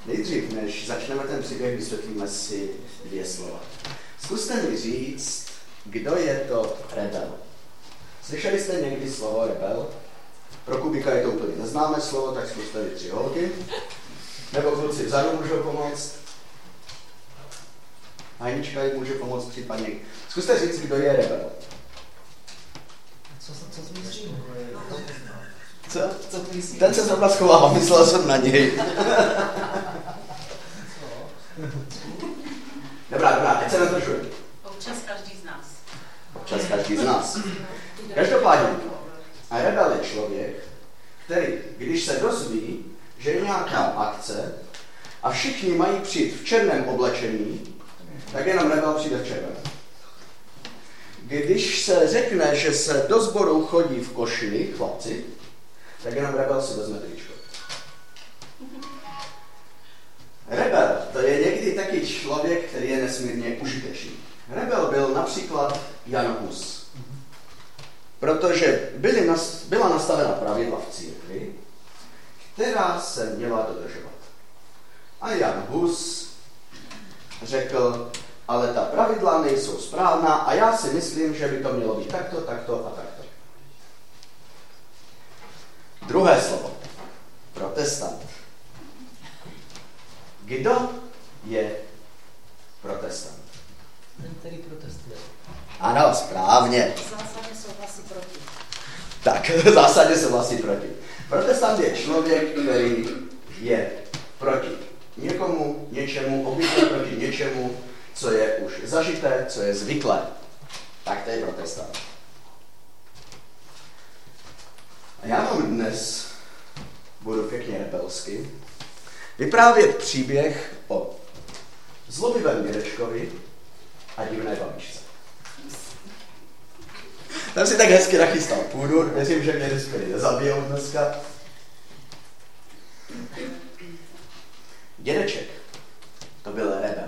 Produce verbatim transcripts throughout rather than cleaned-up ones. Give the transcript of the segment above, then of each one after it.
Nejdřív, než začneme ten příběh, vysvětlíme si dvě slova. Zkuste mi říct, kdo je to rebel. Slyšeli jste někdy slovo rebel? Pro Kubíka je to úplně neznámé slovo, tak zkuste vy tři holky. Nebo kluci vzadu můžou pomoct. Hajnička jim může pomoct případně. Zkuste říct, kdo je rebel. Co, co jsi myslíš? Co? Co ty myslíš? Ten se zrovna schovával, myslel jsem na něj. Dobrá, dobrá, ať se nezdržuje. Občas každý z nás. Občas každý z nás. Každopádně, a rebel je člověk, který, když se dozví, že je nějaká akce a všichni mají přijít v černém oblečení, tak jenom rebel přijde v červeném. Když se řekne, že se do sboru chodí v košili, chlapci, tak jenom rebel si vezme tričko. Rebel, to je někdy taky člověk, který je nesmírně užitečný. Rebel byl například Jan Hus. Protože byly, byla nastavena pravidla v církvi, která se měla dodržovat. A Jan Hus řekl, ale ta pravidla nejsou správná a já si myslím, že by to mělo být takto, takto a takto. Druhé slovo. Protestant. Kdo je protestant? Ten, který protestuje. Ano, správně. Zásadně souhlasí proti. Tak, zásadně souhlasí proti. Protestant je člověk, který je proti někomu, něčemu, obvykle proti něčemu, co je už zažité, co je zvyklé. Tak to je protestant. A já vám dnes budu pěkně rebelsky vyprávět příběh o zlobivém dědečkovi a divné babičce. Tam si tak hezky nachystal půdu, věřím, že mě dneska nezabijou dneska. Dědeček, to byl rebel.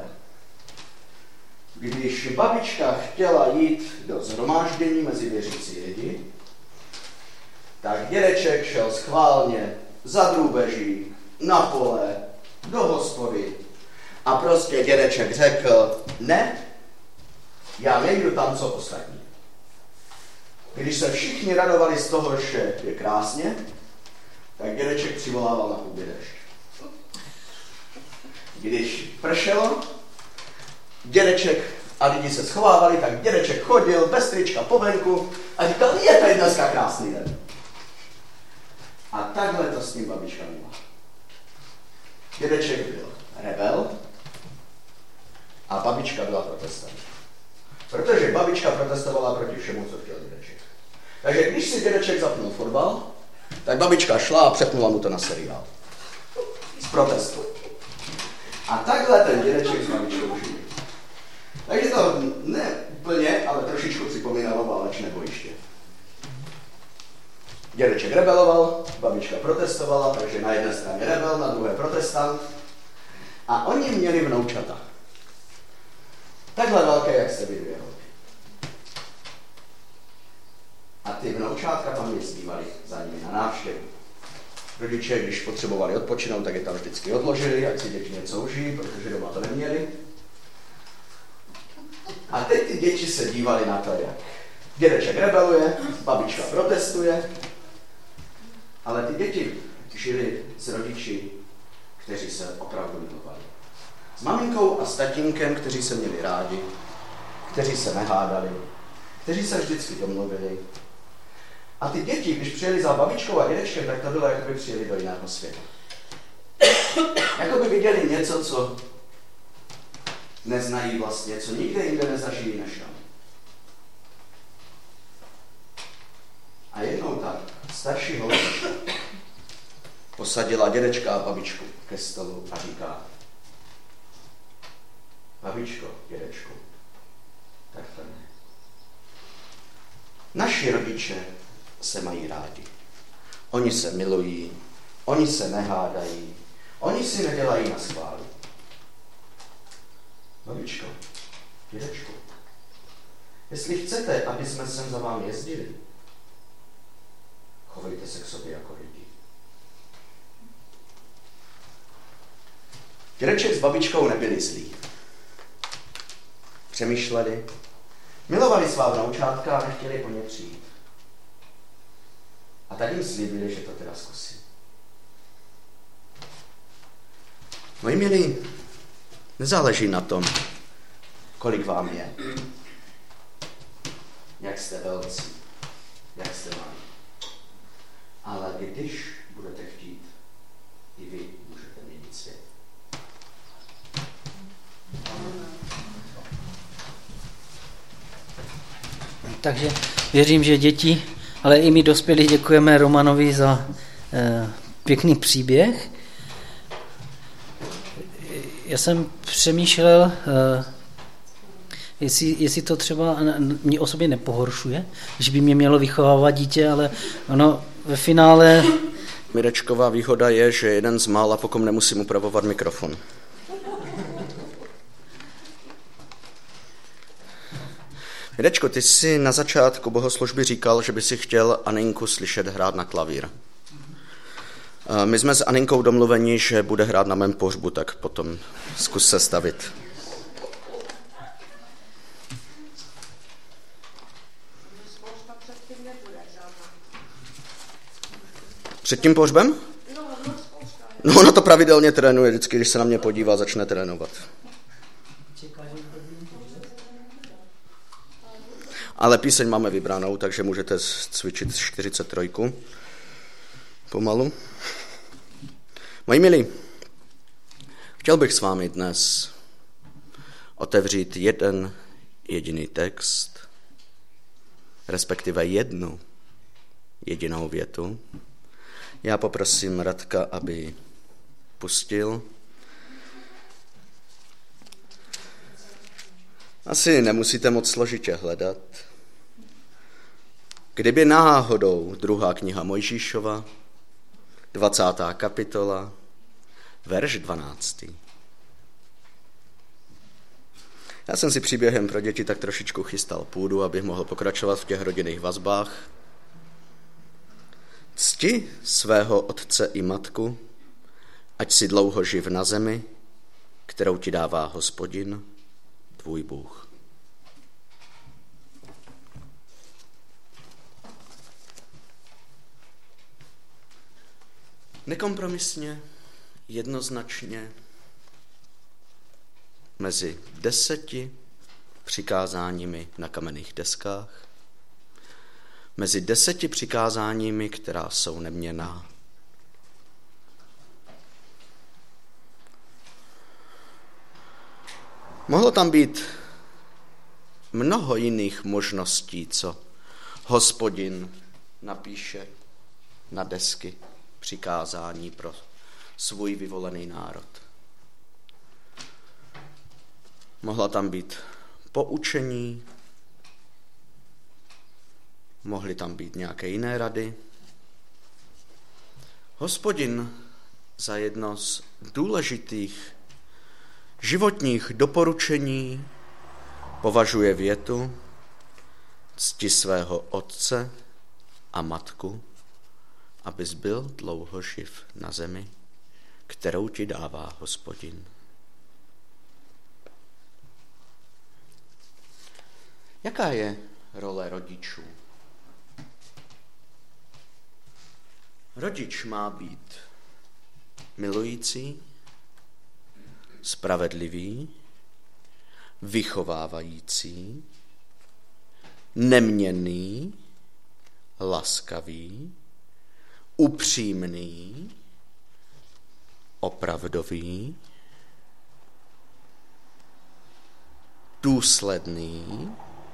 Když babička chtěla jít do shromáždění mezi věřící lidi, tak dědeček šel schválně za drůbeží, na pole, do hospody a prostě dědeček řekl, ne, já nejdu tam, co ostatní. Když se všichni radovali z toho, že je krásně, tak dědeček přivolával na půdě dešť. Když pršelo, dědeček a lidi se schovávali, tak dědeček chodil bez trička po venku a říkal, je tady dneska krásný den. A takhle to s ním babička měla. Dědeček byl rebel a babička byla protestant. Protože babička protestovala proti všemu, co chtěl dědeček. Takže když si dědeček zapnul fotbal, tak babička šla a přepnula mu to na seriál. Z protestu. A takhle ten dědeček s babičkou žili. Takže to ne úplně, ale trošičku připomínalo válečné bojiště. Dědeček rebeloval, babička protestovala, takže na jedné straně rebel, na druhé protestant. A oni měli vnoučata. Takhle velké, jak se vy dvě holky. A ty vnoučátka tam jezdívali za nimi na návštěvu. Rodiče, když potřebovali odpočinout, tak je tam vždycky odložili, ať si děti něco užijí, protože doma to neměli. A teď ty děti se dívali na to, jak dědeček rebeluje, babička protestuje, ale ty děti žili s rodiči, kteří se opravdu milovali. S maminkou a s tatínkem, kteří se měli rádi, kteří se nehádali, kteří se vždycky domluvili. A ty děti, když přijeli za babičkou a dědečkem, tak to bylo, jako by přijeli do jiného světa. Jako by viděli něco, co neznají vlastně, co nikde jinde nezažijí než tam. A jednou ta starší holčička posadila dědečka a babičku ke stolu a říká, babičko, dědečku, tak to ne. Naši rodiče se mají rádi. Oni se milují, oni se nehádají, oni si nedělají na schválu. Babičko, dědečku, jestli chcete, aby jsme sem za vámi jezdili, chovejte se k sobě jako lidi. Dědeček s babičkou nebyli zlí. Přemýšleli, milovali svá vnoučátka a nechtěli po ně přijít. A tak jim slíbili, že to teda zkusí. Moji milí, nezáleží na tom, kolik vám je, jak jste velcí, jak jste malí. Ale když budete chtít, i vy můžete měnit svět. Takže věřím, že děti, ale i my dospělí děkujeme Romanovi za eh, pěkný příběh. Já jsem přemýšlel, eh, jestli, jestli to třeba mě osobně nepohoršuje, že by mě mělo vychovávat dítě, ale ono ve finále... Mirečková výhoda je, že jeden z mála, po kom nemusím upravovat mikrofon. Mirečko, ty jsi na začátku bohoslužby říkal, že by si chtěl Aninku slyšet hrát na klavír. My jsme s Aninkou domluveni, že bude hrát na mém pohřbu, tak potom zkus se stavit. Před tím pohřbem? No, ona to pravidelně trénuje, vždycky, když se na mě podívá, začne trénovat. Ale píseň máme vybranou, takže můžete cvičit čtyřicet tři pomalu. Moji milí, chtěl bych s vámi dnes otevřít jeden jediný text, respektive jednu jedinou větu. Já poprosím Radka, aby pustil. Asi nemusíte moc složitě hledat. Kdyby náhodou druhá kniha Mojžíšova, dvacátá kapitola, verš dvanáctý. Já jsem si příběhem pro děti tak trošičku chystal půdu, abych mohl pokračovat v těch rodinných vazbách. Cti svého otce i matku, ať si dlouho živ na zemi, kterou ti dává Hospodin, tvůj Bůh. Nekompromisně, jednoznačně, mezi deseti přikázáními na kamenných deskách, mezi deseti přikázáními, která jsou neměnná. Mohlo tam být mnoho jiných možností, co Hospodin napíše na desky přikázání pro svůj vyvolený národ. Mohla tam být poučení, mohly tam být nějaké jiné rady. Hospodin za jedno z důležitých životních doporučení považuje větu: cti svého otce a matku, abys byl dlouho živ na zemi, kterou ti dává Hospodin. Jaká je role rodičů? Rodič má být milující, spravedlivý, vychovávající, neměnný, laskavý, upřímný, opravdový, důsledný,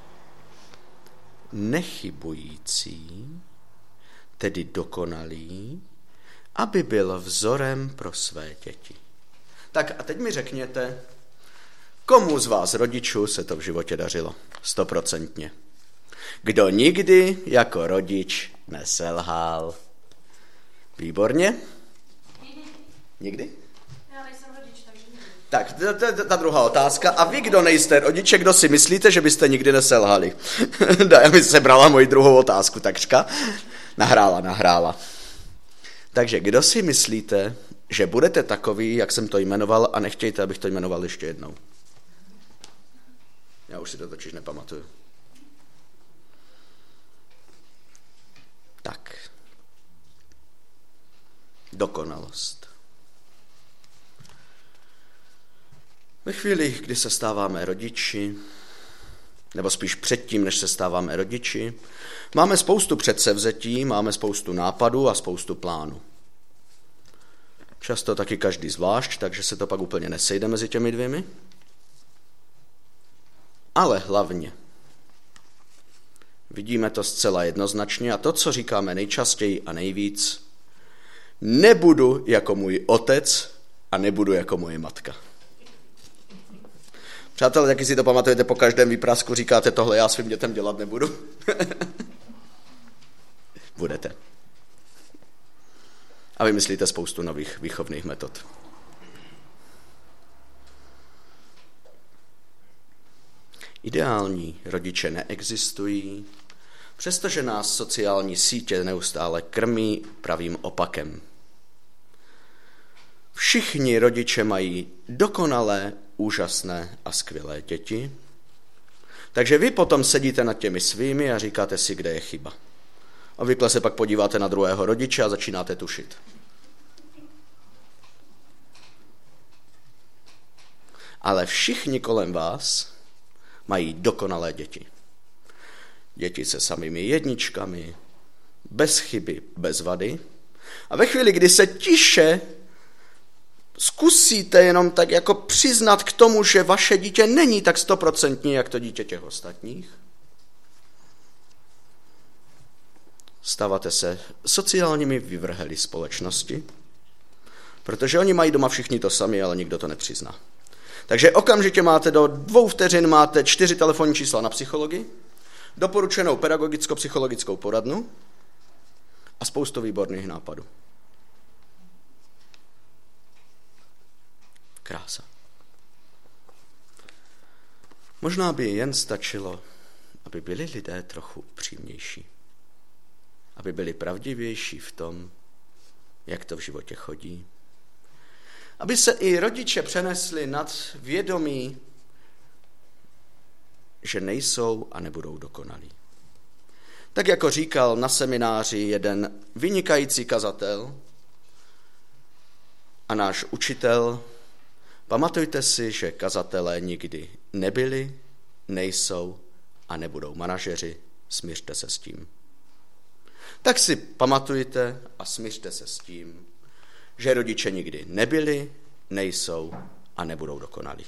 nechybující, tedy dokonalý, aby byl vzorem pro své děti. Tak a teď mi řekněte, komu z vás rodičů se to v životě dařilo? Stoprocentně. Kdo nikdy jako rodič neselhal? Výborně. Nikdy? Já nejsem rodič, takže nikdy. Tak, to je ta druhá otázka. A vy, kdo nejste rodiče, kdo si myslíte, že byste nikdy neselhali? Já mi sebrala moji druhou otázku, takřka. Nahrála, nahrála. Takže kdo si myslíte, že budete takový, jak jsem to jmenoval, a nechtějte, abych to jmenoval ještě jednou. Já už si to totiž nepamatuju. Tak. Dokonalost. Ve chvíli, kdy se stáváme rodiči, nebo spíš předtím, než se stáváme rodiči, máme spoustu předsevzetí, máme spoustu nápadů a spoustu plánů. Často taky každý zvlášť, takže se to pak úplně nesejde mezi těmi dvěmi. Ale hlavně vidíme to zcela jednoznačně a to, co říkáme nejčastěji a nejvíc, nebudu jako můj otec a nebudu jako moje matka. Přátelé, taky si to pamatujete, po každém výprasku říkáte tohle, já svým dětem dělat nebudu. Budete. A vymyslíte spoustu nových výchovných metod. Ideální rodiče neexistují, přestože nás sociální sítě neustále krmí pravým opakem. Všichni rodiče mají dokonalé, úžasné a skvělé děti, takže vy potom sedíte nad těmi svými a říkáte si, kde je chyba. Obvykle se pak podíváte na druhého rodiče a začínáte tušit. Ale všichni kolem vás mají dokonalé děti. Děti se samými jedničkami, bez chyby, bez vady. A ve chvíli, kdy se tiše zkusíte jenom tak jako přiznat k tomu, že vaše dítě není tak stoprocentní, jak to dítě těch ostatních, stáváte se sociálními vyvrheli společnosti, protože oni mají doma všichni to sami, ale nikdo to nepřizná. Takže okamžitě máte do dvou vteřin máte čtyři telefonní čísla na psychologii, doporučenou pedagogicko-psychologickou poradnu a spoustu výborných nápadů. Krása. Možná by jen stačilo, aby byli lidé trochu upřímnější. Aby byli pravdivější v tom, jak to v životě chodí. Aby se i rodiče přenesli nad vědomí, že nejsou a nebudou dokonalí. Tak jako říkal na semináři jeden vynikající kazatel a náš učitel, pamatujte si, že kazatelé nikdy nebyli, nejsou a nebudou manažeři, smiřte se s tím. Tak si pamatujte a smiřte se s tím, že rodiče nikdy nebyli, nejsou a nebudou dokonalí.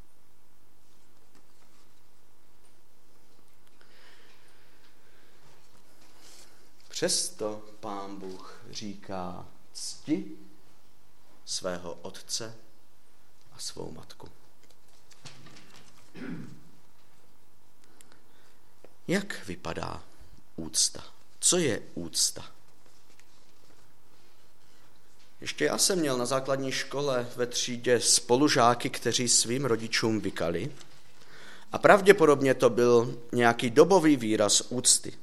Přesto Pán Bůh říká cti svého otce a svou matku. Jak vypadá úcta? Co je úcta? Ještě já jsem měl na základní škole ve třídě spolužáky, kteří svým rodičům vykali a pravděpodobně to byl nějaký dobový výraz úcty.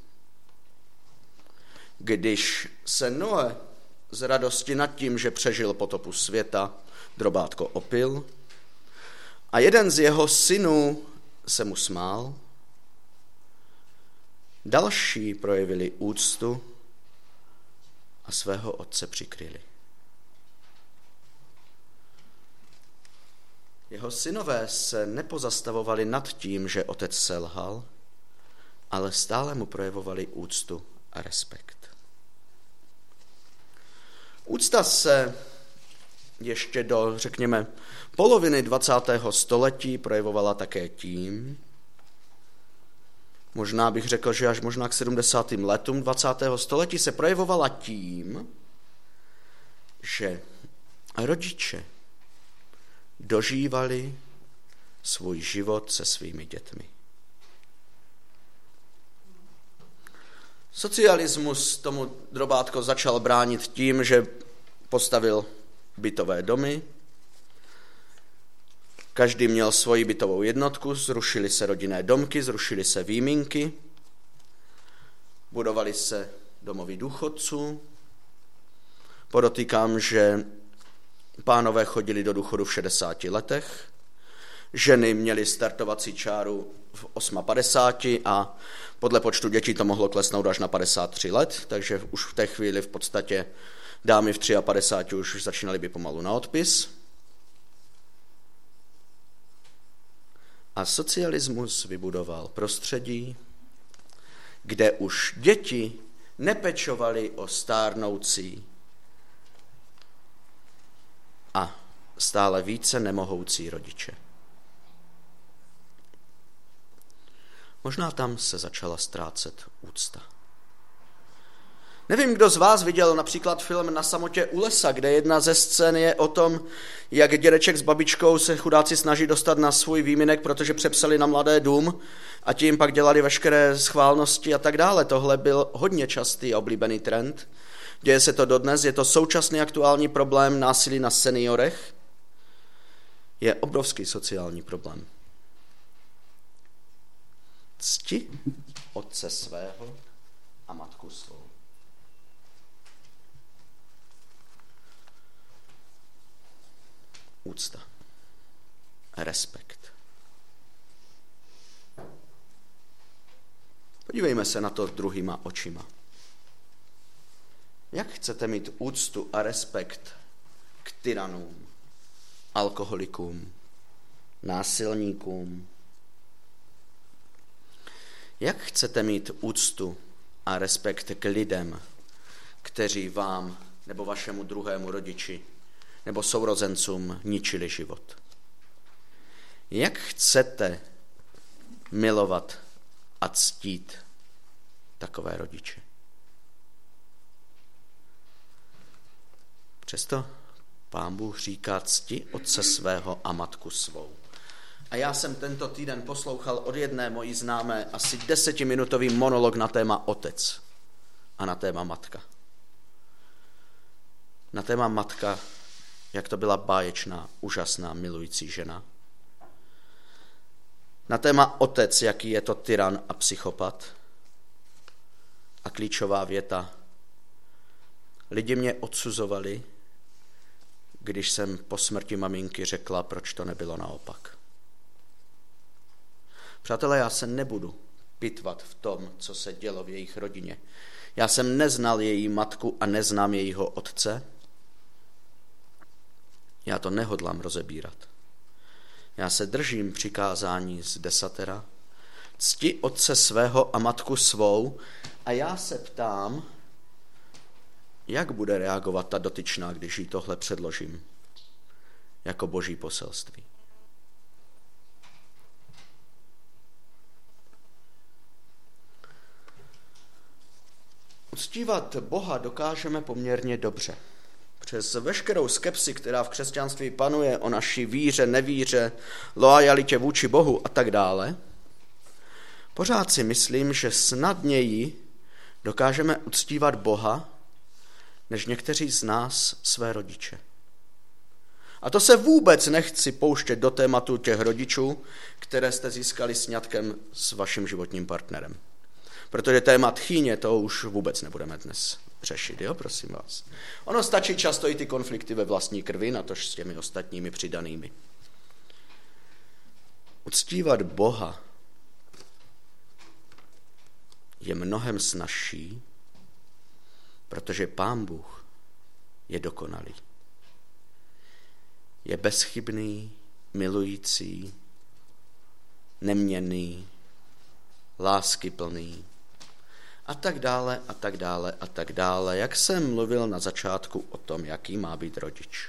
Když se Noé z radosti nad tím, že přežil potopu světa, drobátko opil a jeden z jeho synů se mu smál, další projevili úctu a svého otce přikryli. Jeho synové se nepozastavovali nad tím, že otec selhal, ale stále mu projevovali úctu a respekt. Úcta se ještě do, řekněme, poloviny dvacátého století projevovala také tím, možná bych řekl, že až možná k sedmdesátým letům dvacátého století se projevovala tím, že rodiče dožívali svůj život se svými dětmi. Socialismus tomu drobátko začal bránit tím, že postavil bytové domy, každý měl svoji bytovou jednotku, zrušily se rodinné domky, zrušily se výjimky, budovaly se domovy důchodců. Podotýkám, že Pánové chodili do důchodu v šedesáti letech, ženy měly startovací čáru v padesáti osmi a podle počtu dětí to mohlo klesnout až na padesát tři let, takže už v té chvíli v podstatě dámy v padesáti tři už začínaly být pomalu na odpis. A socialismus vybudoval prostředí, kde už děti nepečovaly o stárnoucí a stále více nemohoucí rodiče. Možná tam se začala ztrácet úcta. Nevím, kdo z vás viděl například film Na samotě u lesa, kde jedna ze scén je o tom, jak dědeček s babičkou se chudáci snaží dostat na svůj výminek, protože přepsali na mladé dům a tím pak dělali veškeré schválnosti a tak dále. Tohle byl hodně častý a oblíbený trend. Děje se to dodnes, je to současný aktuální problém násilí na seniorech. Je obrovský sociální problém. Cti otce svého a matku svou. Úcta. Respekt. Podívejme se na to druhýma očima. Jak chcete mít úctu a respekt k tyranům, alkoholikům, násilníkům? Jak chcete mít úctu a respekt k lidem, kteří vám nebo vašemu druhému rodiči nebo sourozencům ničili život? Jak chcete milovat a ctít takové rodiče? Přesto Pán Bůh říká: cti otce svého a matku svou. A já jsem tento týden poslouchal od jedné mojí známé asi desetiminutový monolog na téma otec a na téma matka. Na téma matka, jak to byla báječná, úžasná, milující žena. Na téma otec, jaký je to tyran a psychopat. A klíčová věta: lidi mě odsuzovali, když jsem po smrti maminky řekla, proč to nebylo naopak. Přátelé, já se nebudu pitvat v tom, co se dělo v jejich rodině. Já jsem neznal její matku a neznám jejího otce. Já to nehodlám rozebírat. Já se držím přikázání z desatera. Cti otce svého a matku svou. A já se ptám, jak bude reagovat ta dotyčná, když jí tohle předložím jako boží poselství. Uctívat Boha dokážeme poměrně dobře. Přes veškerou skepsi, která v křesťanství panuje o naší víře, nevíře, loajalitě vůči Bohu a tak dále, pořád si myslím, že snadněji dokážeme uctívat Boha, než někteří z nás své rodiče. A to se vůbec nechci pouštět do tématu těch rodičů, které jste získali sňatkem s vaším životním partnerem. Protože téma tchýně to už vůbec nebudeme dnes řešit, jo, prosím vás. Ono stačí často i ty konflikty ve vlastní krvi, natož s těmi ostatními přidanými. Uctívat Boha je mnohem snazší, protože Pán Bůh je dokonalý. Je bezchybný, milující, neměnný, láskyplný a tak dále a tak dále a tak dále, jak jsem mluvil na začátku o tom, jaký má být rodič.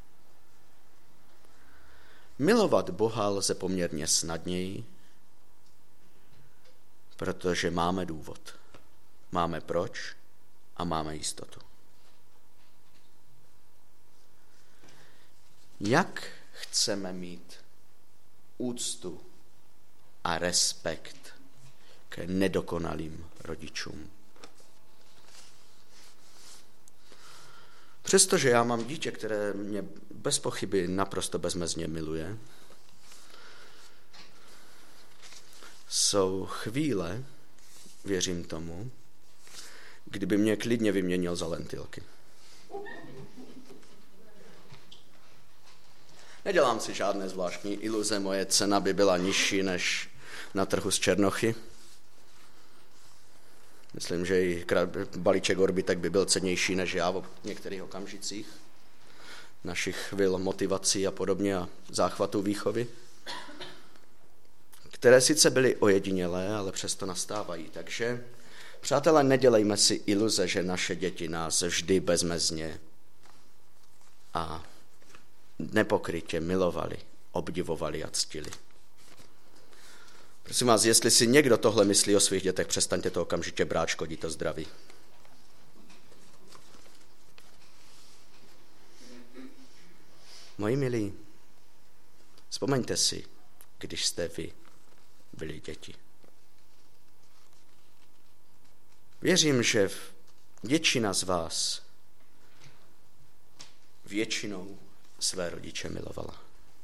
Milovat Boha lze poměrně snadněji, protože máme důvod. Máme proč a máme jistotu. Jak chceme mít úctu a respekt k nedokonalým rodičům? Přestože já mám dítě, které mě bez pochyby naprosto bezmezně miluje, jsou chvíle, věřím tomu, kdyby mě klidně vyměnil za lentilky. Nedělám si žádné zvláštní iluze, moje cena by byla nižší než na trhu z Černochy. Myslím, že i balíček Orbitek by byl cennější než já v některých okamžicích našich chvil motivací a podobně a záchvatů výchovy, které sice byly ojedinělé, ale přesto nastávají. Takže, přátelé, nedělejme si iluze, že naše děti nás vždy bezmezně a nepokrytě milovali, obdivovali a ctili. Prosím vás, jestli si někdo tohle myslí o svých dětech, přestaňte to okamžitě brát, škodí to zdraví. Moji milí, vzpomeňte si, když jste vy byli děti. Věřím, že většina z vás většinou své rodiče milovala.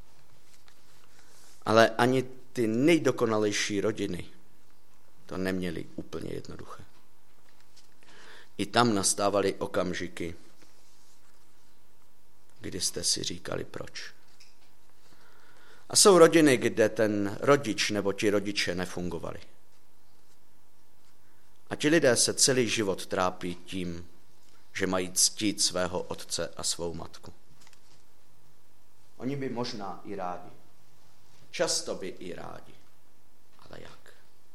Ale ani ty nejdokonalejší rodiny to neměly úplně jednoduché. I tam nastávaly okamžiky, kdy jste si říkali proč. A jsou rodiny, kde ten rodič nebo ti rodiče nefungovali. A ti lidé se celý život trápí tím, že mají ctít svého otce a svou matku. Oni by možná i rádi. Často by i rádi. Ale jak?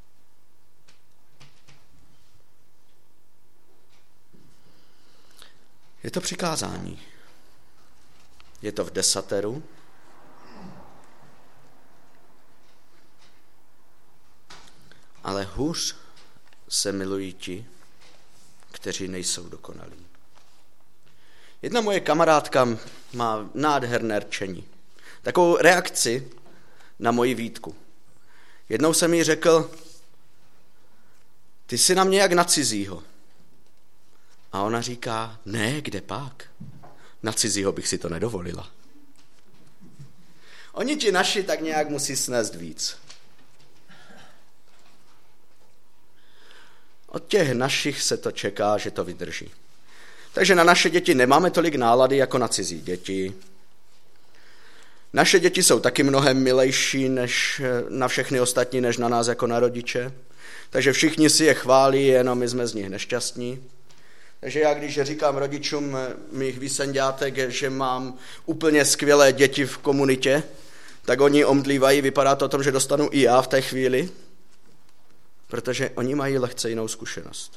Je to přikázání. Je to v desateru. Ale hůř se milují ti, kteří nejsou dokonalí. Jedna moje kamarádka má nádherné rčení. Takovou reakci na moji výtku. Jednou jsem jí řekl, ty jsi na mě jak na cizího. A ona říká, ne, kde pak? Na cizího bych si to nedovolila. Oni ti naši tak nějak musí snést víc. Od těch našich se to čeká, že to vydrží. Takže na naše děti nemáme tolik nálady jako na cizí děti. Naše děti jsou taky mnohem milejší než na všechny ostatní, než na nás jako na rodiče. Takže všichni si je chválí, jenom my jsme z nich nešťastní. Takže já, když říkám rodičům mých výsenďátek, že mám úplně skvělé děti v komunitě, tak oni omdlívají, vypadá to o tom, že dostanu i já v té chvíli, protože oni mají lehce jinou zkušenost.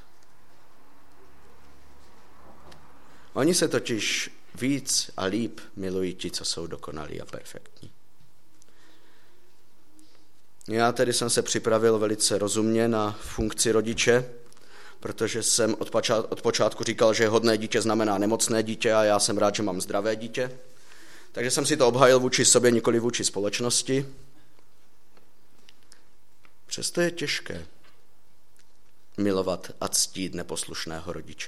Oni se totiž víc a líp milují ti, co jsou dokonalí a perfektní. Já tedy jsem se připravil velice rozumně na funkci rodiče, protože jsem od, počát, od počátku říkal, že hodné dítě znamená nemocné dítě a já jsem rád, že mám zdravé dítě. Takže jsem si to obhájil vůči sobě, nikoli vůči společnosti. Přesto je těžké milovat a ctít neposlušného rodiče.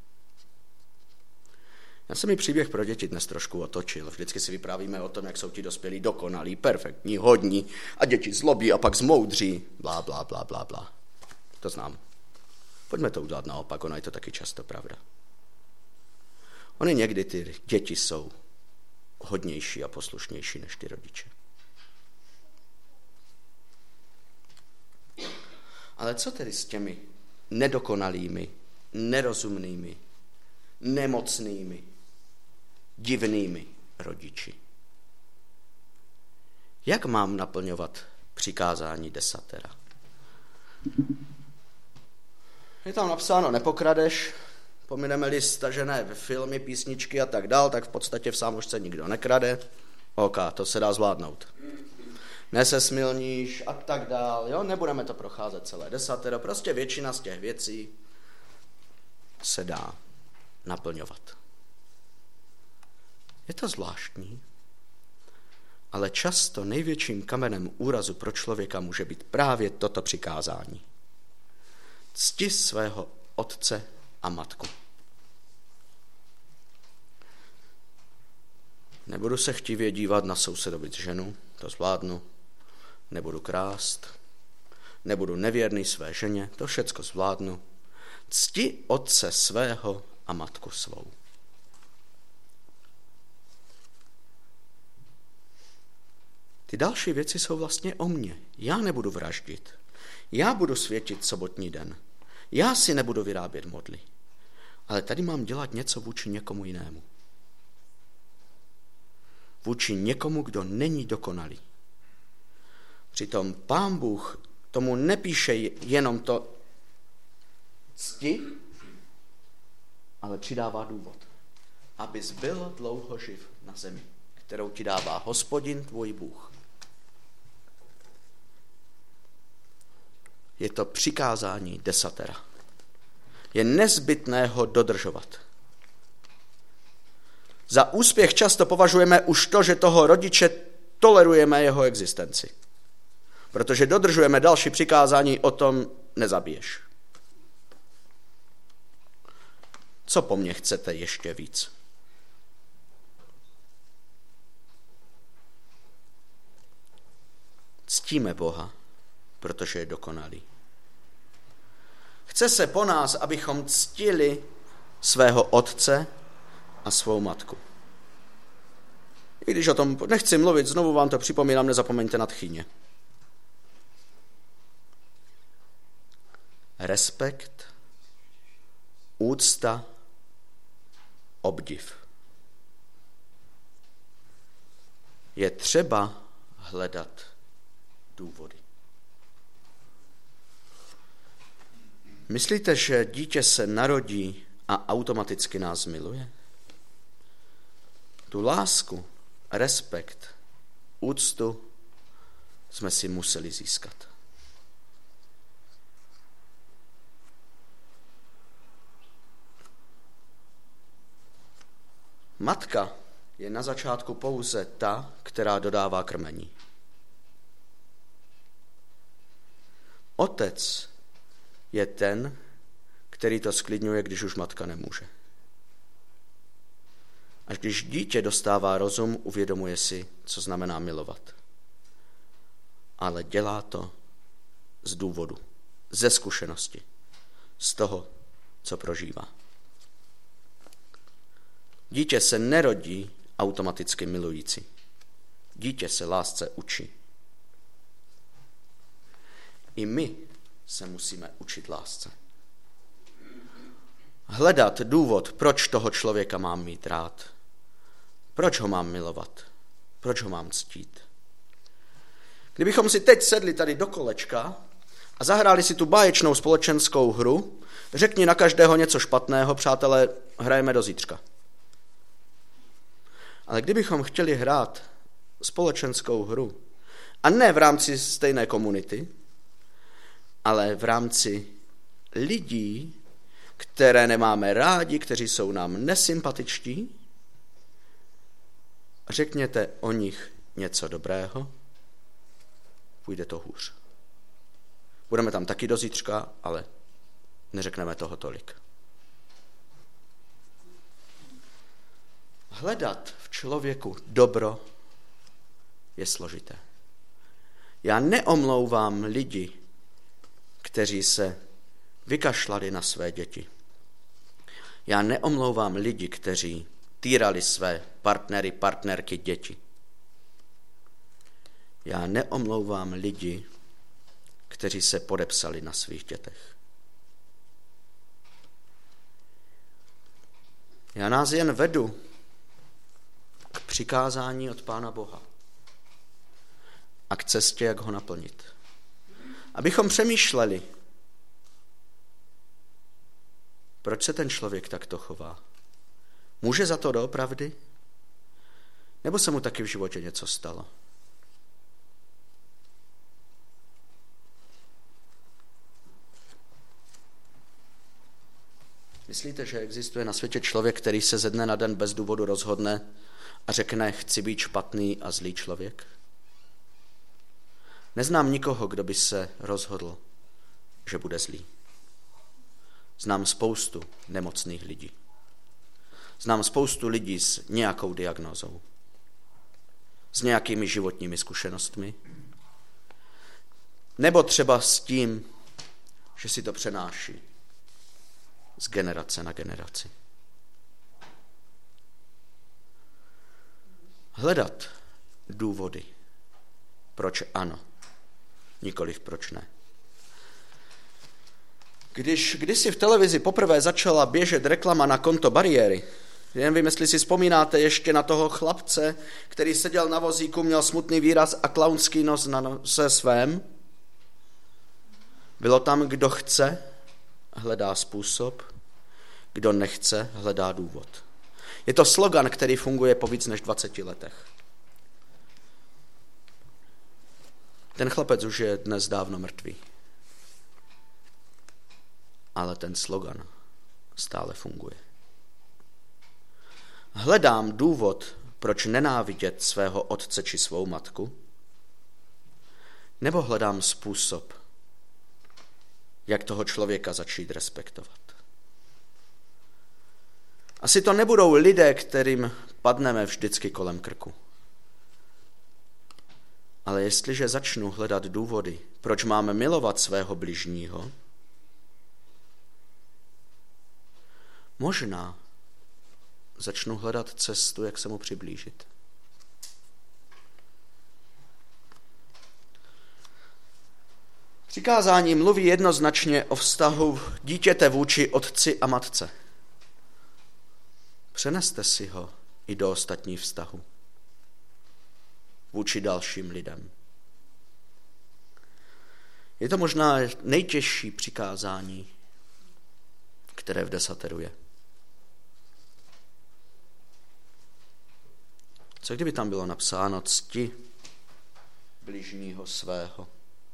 Já jsem mi příběh pro děti dnes trošku otočil. Vždycky si vyprávíme o tom, jak jsou ti dospělí dokonalí, perfektní, hodní a děti zlobí a pak zmoudří. Blá, blá, blá, blá, blá. To znám. Pojďme to udělat naopak, ono je to taky často pravda. Ony někdy ty děti jsou hodnější a poslušnější než ty rodiče. Ale co tedy s těmi nedokonalými, nerozumnými, nemocnými, divnými rodiči? Jak mám naplňovat přikázání desatera? Je tam napsáno, nepokradeš, pomineme-li stažené filmy, písničky a tak dál, tak v podstatě v sámošce nikdo nekrade. OK, to se dá zvládnout. Nesesmilníš a tak dál, jo, nebudeme to procházet celé desatero, prostě většina z těch věcí se dá naplňovat. Je to zvláštní, ale často největším kamenem úrazu pro člověka může být právě toto přikázání. Cti svého otce a matku. Nebudu se chtivě dívat na sousedovi ženu, to zvládnu. Nebudu krást, nebudu nevěrný své ženě, to všecko zvládnu. Cti otce svého a matku svou. Ty další věci jsou vlastně o mně. Já nebudu vraždit. Já budu světit sobotní den. Já si nebudu vyrábět modly. Ale tady mám dělat něco vůči někomu jinému. Vůči někomu, kdo není dokonalý. Přitom Pán Bůh tomu nepíše jenom to cti, ale přidává důvod. Abys byl dlouho živ na zemi, kterou ti dává Hospodin tvůj Bůh. Je to přikázání desatera. Je nezbytné ho dodržovat. Za úspěch často považujeme už to, že toho rodiče tolerujeme jeho existenci. Protože dodržujeme další přikázání o tom nezabiješ. Co po mně chcete ještě víc? Ctíme Boha, protože je dokonalý. Chce se po nás, abychom ctili svého otce a svou matku. I když o tom nechci mluvit, znovu vám to připomínám, nezapomeňte na tchyně. Respekt, úcta, obdiv. Je třeba hledat důvody. Myslíte, že dítě se narodí a automaticky nás miluje? Tu lásku, respekt, úctu jsme si museli získat. Matka je na začátku pouze ta, která dodává krmení. Otec je ten, který to sklidňuje, když už matka nemůže. Až když dítě dostává rozum, uvědomuje si, co znamená milovat. Ale dělá to z důvodu, ze zkušenosti, z toho, co prožívá. Dítě se nerodí automaticky milující. Dítě se lásce učí. I my se musíme učit lásce. Hledat důvod, proč toho člověka mám mít rád. Proč ho mám milovat. Proč ho mám ctít. Kdybychom si teď sedli tady do kolečka a zahráli si tu báječnou společenskou hru, řekni na každého něco špatného, přátelé, hrajeme do zítřka. Ale kdybychom chtěli hrát společenskou hru, a ne v rámci stejné komunity, ale v rámci lidí, které nemáme rádi, kteří jsou nám nesympatičtí, řekněte o nich něco dobrého, půjde to hůř. Budeme tam taky do zítřka, ale neřekneme toho tolik. Hledat v člověku dobro je složité. Já neomlouvám lidi, kteří se vykašlali na své děti. Já neomlouvám lidi, kteří týrali své partnery, partnerky, děti. Já neomlouvám lidi, kteří se podepsali na svých dětech. Já nás jen vedu k přikázání od Pána Boha a k cestě, jak ho naplnit. Abychom přemýšleli, proč se ten člověk takto chová. Může za to doopravdy? Nebo se mu taky v životě něco stalo? Myslíte, že existuje na světě člověk, který se ze dne na den bez důvodu rozhodne a řekne, chci být špatný a zlý člověk? Neznám nikoho, kdo by se rozhodl, že bude zlý. Znám spoustu nemocných lidí. Znám spoustu lidí s nějakou diagnózou, s nějakými životními zkušenostmi, nebo třeba s tím, že si to přenáší z generace na generaci. Hledat důvody proč ano, nikoliv proč ne. Když kdysi v televizi poprvé začala běžet reklama na konto bariéry, jen vím, jestli si vzpomínáte ještě na toho chlapce, který seděl na vozíku, měl smutný výraz a klaunský nos na nose svém. Bylo tam, kdo chce, hledá způsob, kdo nechce, hledá důvod. Je to slogan, který funguje po víc než dvaceti letech. Ten chlapec už je dnes dávno mrtvý. Ale ten slogan stále funguje. Hledám důvod, proč nenávidět svého otce či svou matku, nebo hledám způsob, jak toho člověka začít respektovat. Asi to nebudou lidé, kterým padneme vždycky kolem krku. Ale jestliže začnu hledat důvody, proč máme milovat svého bližního, možná začnu hledat cestu, jak se mu přiblížit. Přikázání mluví jednoznačně o vztahu dítěte vůči otci a matce. Přeneste si ho i do ostatních vztahů vůči dalším lidem. Je to možná nejtěžší přikázání, které v desateru je. Co kdyby tam bylo napsáno cti bližního svého?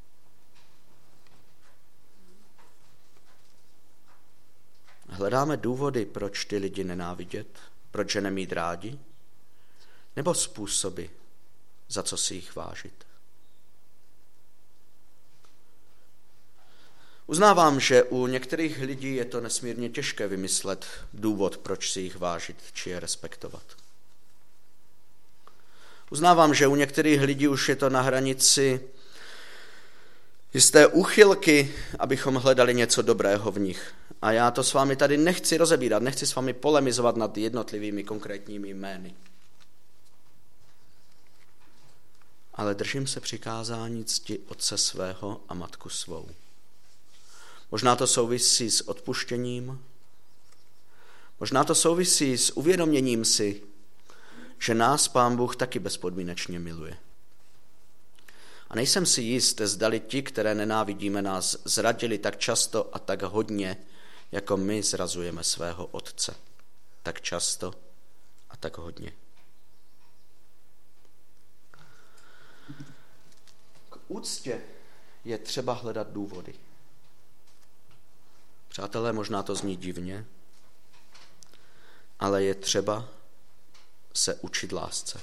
Hledáme důvody, proč ty lidi nenávidět, proč je nemít rádi, nebo způsoby, za co si jich vážit. Uznávám, že u některých lidí je to nesmírně těžké vymyslet důvod, proč si jich vážit či je respektovat. Uznávám, že u některých lidí už je to na hranici jisté úchylky, abychom hledali něco dobrého v nich. A já to s vámi tady nechci rozebírat, nechci s vámi polemizovat nad jednotlivými konkrétními jmény. Ale držím se přikázání cti otce svého a matku svou. Možná to souvisí s odpuštěním, možná to souvisí s uvědoměním si, že nás Pán Bůh taky bezpodmínečně miluje. A nejsem si jist, zdali ti, které nenávidíme, nás zradili tak často a tak hodně, jako my zrazujeme svého Otce. Tak často a tak hodně. K úctě je třeba hledat důvody. Přátelé, možná to zní divně, ale je třeba se učit lásce.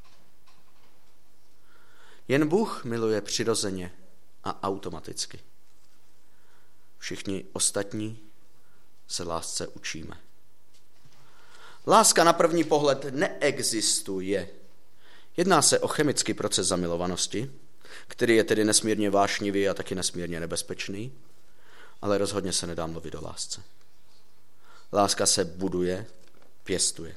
Jen Bůh miluje přirozeně a automaticky. Všichni ostatní se lásce učíme. Láska na první pohled neexistuje. Jedná se o chemický proces zamilovanosti, který je tedy nesmírně vášnivý a taky nesmírně nebezpečný, ale rozhodně se nedá mluvit o lásce. Láska se buduje, pěstuje.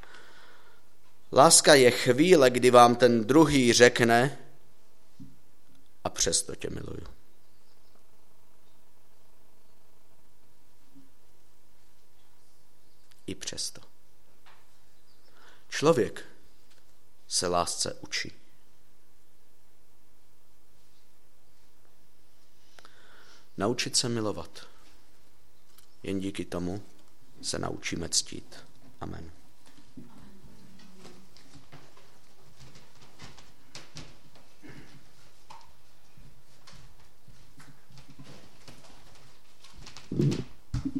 Láska je chvíle, kdy vám ten druhý řekne a přesto tě miluju. I přesto. Člověk se lásce učí. Naučit se milovat. Jen díky tomu se naučíme ctít.